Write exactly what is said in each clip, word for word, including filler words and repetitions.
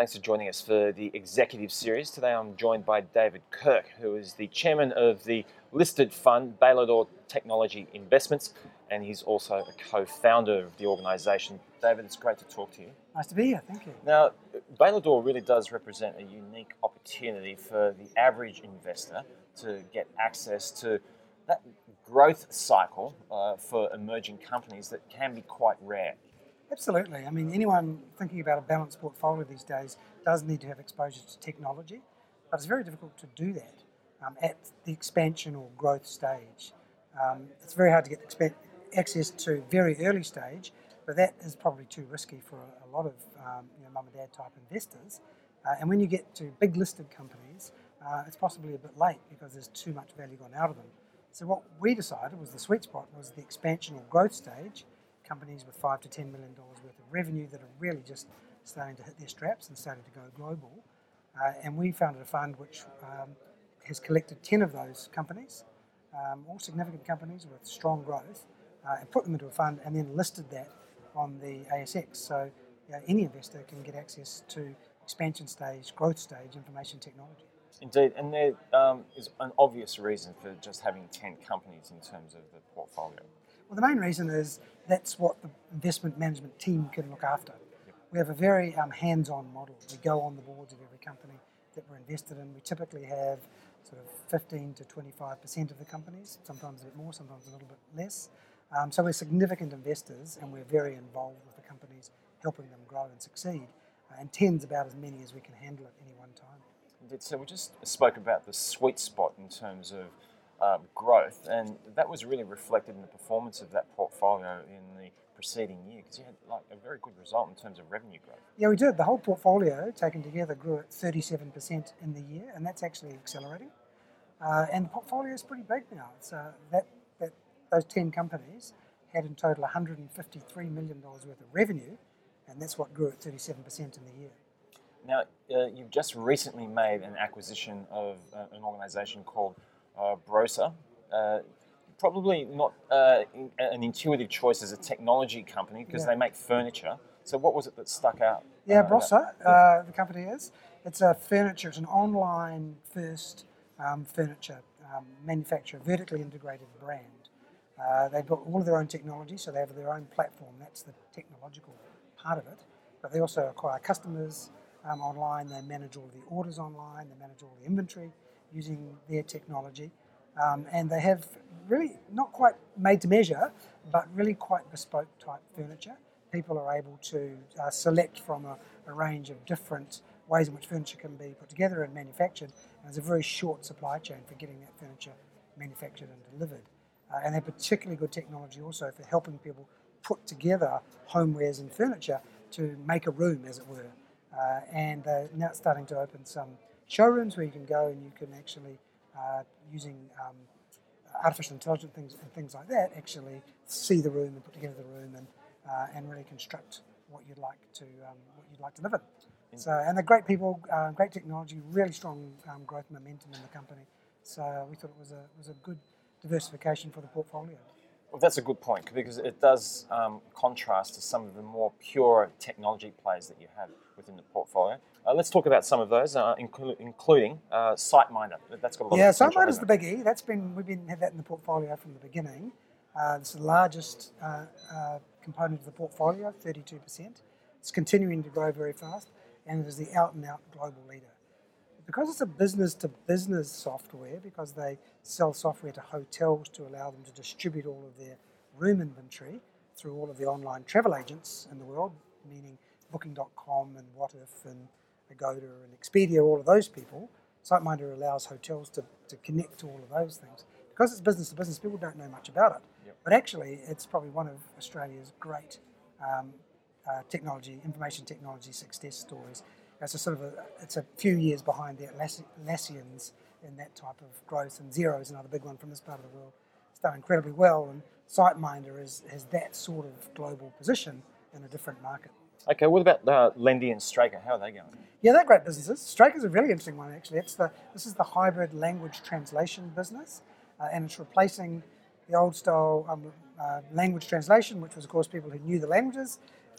Thanks for joining us for the executive series. Today I'm joined by David Kirk, who is the chairman of the listed fund, Bailador Technology Investments, and he's also a co-founder of the organisation. David, it's great to talk to you. Nice to be here, thank you. Now, Bailador really does represent a unique opportunity for the average investor to get access to that growth cycle uh, for emerging companies that can be quite rare. Absolutely. I mean, anyone thinking about a balanced portfolio these days does need to have exposure to technology, but it's very difficult to do that um, at the expansion or growth stage. Um, it's very hard to get exp- access to very early stage, but that is probably too risky for a, a lot of um, you know, mum and dad type investors. Uh, and when you get to big listed companies, uh, it's possibly a bit late because there's too much value gone out of them. So what we decided was the sweet spot was the expansion or growth stage, companies with five to ten million dollars worth of revenue that are really just starting to hit their straps and starting to go global. Uh, and we founded a fund which um, has collected ten of those companies, um, all significant companies with strong growth, uh, and put them into a fund and then listed that on the A S X. So you know, any investor can get access to expansion stage, growth stage information technology. Indeed, and there um, is an obvious reason for just having ten companies in terms of the portfolio. Well, the main reason is that's what the investment management team can look after. Yep. We have a very um, hands-on model. We go on the boards of every company that we're invested in. We typically have sort of fifteen to twenty-five percent of the companies, sometimes a bit more, sometimes a little bit less. Um, so we're significant investors and we're very involved with the companies, helping them grow and succeed. Uh, and ten's about as many as we can handle at any one time. Indeed. So we just spoke about the sweet spot in terms of Um, growth, and that was really reflected in the performance of that portfolio in the preceding year, because you had like a very good result in terms of revenue growth. Yeah, we did. The whole portfolio taken together grew at thirty-seven percent in the year, and that's actually accelerating. Uh, and the portfolio is pretty big now. It's, uh, that, that those ten companies had in total one hundred fifty-three million dollars worth of revenue, and that's what grew at thirty-seven percent in the year. Now, uh, you've just recently made an acquisition of uh, an organisation called Uh, Brosa, uh, probably not uh, in, an intuitive choice as a technology company because yeah. they make furniture. So what was it that stuck out? Yeah, uh, Brosa, uh, the company is. It's a furniture, it's an online first um, furniture um, manufacturer, vertically integrated brand. Uh, they've got all of their own technology, so they have their own platform. That's the technological part of it. But they also acquire customers um, online, they manage all the orders online, they manage all the inventory using their technology, um, and they have really not quite made to measure, but really quite bespoke type furniture. People are able to uh, select from a, a range of different ways in which furniture can be put together and manufactured, and there's a very short supply chain for getting that furniture manufactured and delivered. Uh, and they have particularly good technology also for helping people put together homewares and furniture to make a room, as it were. Uh, and they're now starting to open some showrooms where you can go and you can actually, uh, using um, artificial intelligence things and things like that, actually see the room and put together the room and uh, and really construct what you'd like to um, what you'd like to live in. So, and they're great people, uh, great technology, really strong um, growth momentum in the company. So we thought it was a was a good diversification for the portfolio. Well, that's a good point because it does um, contrast to some of the more pure technology plays that you have within the portfolio. Uh, let's talk about some of those, uh, inclu- including uh, SiteMinder. That's got a lot yeah, of potential. SiteMinder is the biggie. That's been we've been had that in the portfolio from the beginning. Uh, it's the largest uh, uh, component of the portfolio, thirty-two percent. It's continuing to grow very fast, and it is the out-and-out global leader. Because it's a business-to-business software, because they sell software to hotels to allow them to distribute all of their room inventory through all of the online travel agents in the world, meaning booking dot com and Wotif and Agoda and Expedia, all of those people, SiteMinder allows hotels to, to connect to all of those things. Because it's business-to-business, people don't know much about it. Yep. But actually, it's probably one of Australia's great um, uh, technology, information technology success stories. It's a sort of a, it's a few years behind the Atlassians in that type of growth, and Xero is another big one from this part of the world. It's done incredibly well, and SiteMinder is, has that sort of global position in a different market. Okay, what about uh, Lendy and Straker? How are they going? Yeah, they're great businesses. Straker's a really interesting one, actually. It's the This is the hybrid language translation business, uh, and it's replacing the old style um, uh, language translation, which was, of course, people who knew the languages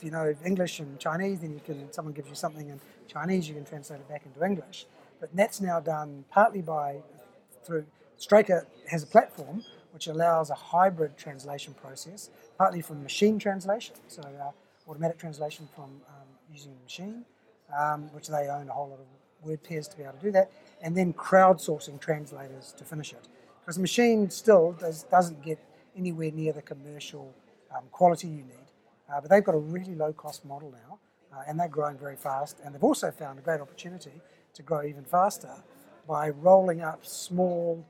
if you know English and Chinese, then you can, someone gives you something in Chinese, you can translate it back into English. But that's now done partly by, through, Straker has a platform which allows a hybrid translation process, partly from machine translation, so uh, automatic translation from um, using a machine, um, which they own a whole lot of word pairs to be able to do that, and then crowdsourcing translators to finish it. Because the machine still does, doesn't get anywhere near the commercial um, quality you need, uh, but they've got a really low-cost model now, uh, and they're growing very fast, and they've also found a great opportunity to grow even faster by rolling up small,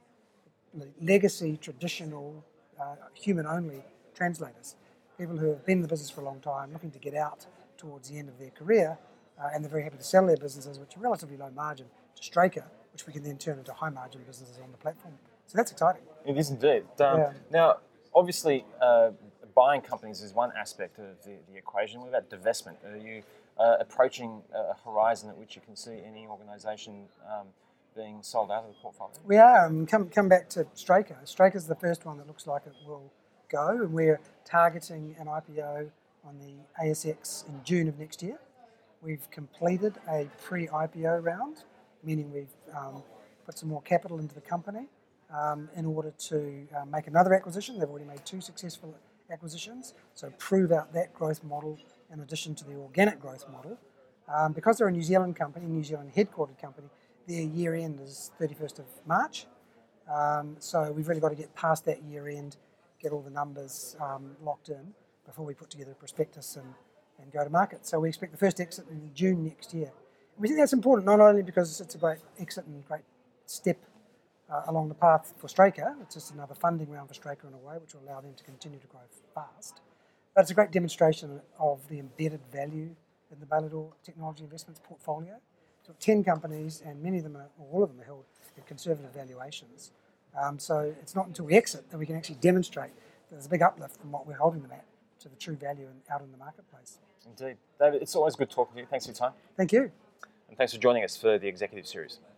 legacy, traditional, uh, human-only translators, people who have been in the business for a long time, looking to get out towards the end of their career, uh, and they're very happy to sell their businesses, which are relatively low margin, to Straker, which we can then turn into high-margin businesses on the platform. So that's exciting. It is indeed. Um, Yeah. Now, obviously, uh, buying companies is one aspect of the, the equation. What about divestment? Are you uh, approaching a horizon at which you can see any organisation um, being sold out of the portfolio? We are. Um, come come back to Straker. Straker's the first one that looks like it will go, and we're targeting an I P O on the A S X in June of next year. We've completed a pre-I P O round, meaning we've um, put some more capital into the company um, in order to uh, make another acquisition. They've already made two successful acquisitions, so prove out that growth model in addition to the organic growth model. Um, because they're a New Zealand company, New Zealand headquartered company, their year end is thirty-first of March. Um, so we've really got to get past that year end, get all the numbers um, locked in before we put together a prospectus and, and go to market. So we expect the first exit in June next year. And we think that's important not only because it's a great exit and great step uh, along the path for Straker, it's just another funding round for Straker in a way, which will allow them to continue to grow fast. But it's a great demonstration of the embedded value in the Bailador Technology Investments portfolio. So ten companies, and many of them, are, or all of them, are held at conservative valuations. Um, so it's not until we exit that we can actually demonstrate that there's a big uplift from what we're holding them at to the true value in, out in the marketplace. Indeed. David, it's always good talking to you. Thanks for your time. Thank you. And thanks for joining us for the Executive Series.